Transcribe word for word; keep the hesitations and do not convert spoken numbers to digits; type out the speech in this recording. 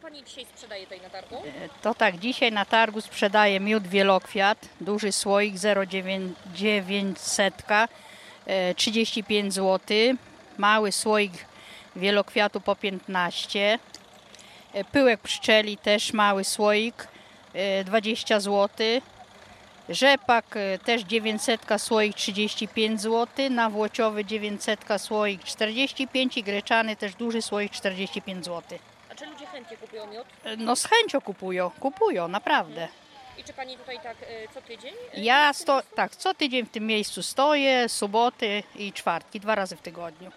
Pani dzisiaj sprzedaje tutaj na targu? To tak, dzisiaj na targu sprzedaję miód wielokwiat, duży słoik zero przecinek dziewięć trzydzieści pięć złotych, mały słoik wielokwiatu po piętnaście, pyłek pszczeli też mały słoik dwadzieścia złotych, rzepak też dziewięćset słoik trzydzieści pięć złotych, nawłociowy dziewięćset słoik czterdzieści pięć i greczany też duży słoik czterdzieści pięć złotych. A czy ludzie chętnie kupują miód? No z chęcią kupują, kupują, naprawdę. I czy Pani tutaj tak y, co tydzień? y, Ja jest w tym sto, miejscu? tak, co tydzień w tym miejscu stoję, soboty i czwartki, dwa razy w tygodniu.